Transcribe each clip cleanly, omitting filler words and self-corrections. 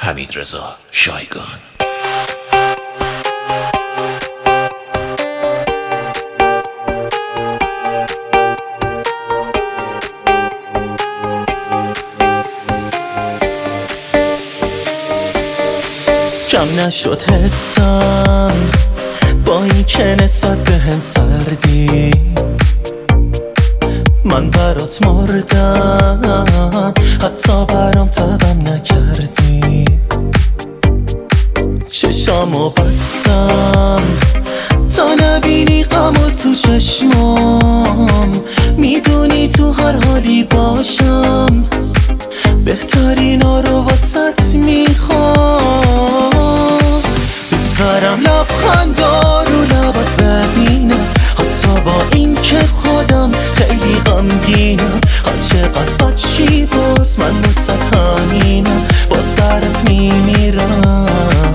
حمیدرضا شایگان. کم نشد حسم با این که نسبت به هم سردی، من برات مردم حتی برام تبم نکردی. چشامو بستم تا نبینی غمو تو چشمام، میدونی تو هر حالی باشم، بهترینا رو واسط میخوام. بذارم لبخندا رو لبت ببینم، حتی با این که خودم خیلی غمگینم. هر چقدر بد چی باز من واسط همینم، باز برات میمیرم.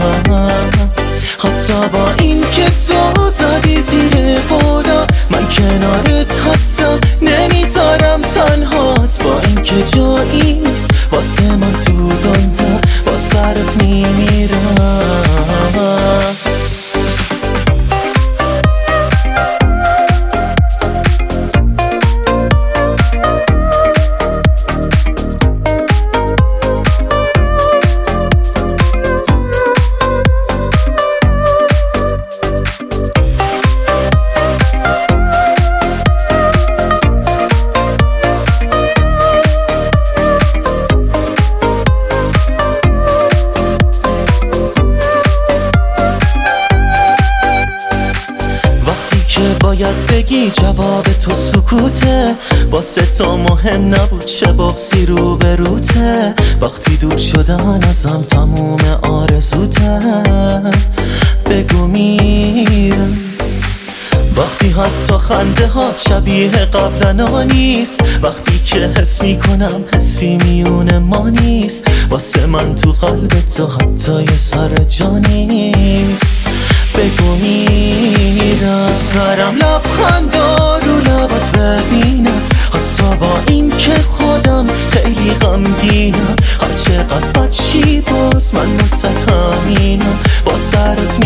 حتی با این که تو زدی زیر پولا، من کنارت هستم نمیذارم تنهات. با این که جایی نیست واسه من تو دنیا، باز برات میمیرم. باید بگی جواب تو سکوته، واسه تو مهم نبود چه بغضی رو به روته. وقتی دور شدن ازم تموم آرزوته، بگو میرم. وقتی حتی خنده ها شبیه قبلنا نیست، وقتی که حس میکنم حسی میون ما نیست. واسه من تو قلب تو حتی یه سر جا نیست، بگو میرم. سرم لبخندا رو لبت ببینم، حتی با این که خودم خیلی غمگینم. هر چقدر بد چی باز من واسط همینم، باز برات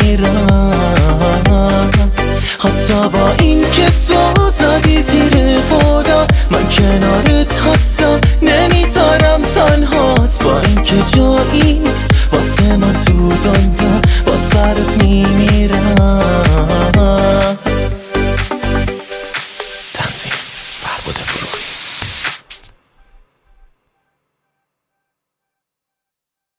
میمیرم. حتی با این که تو زدی زیر پولا، من کنارت هستم نمیذارم تنهات. با این که جایی نیست واسه من تو دنیا،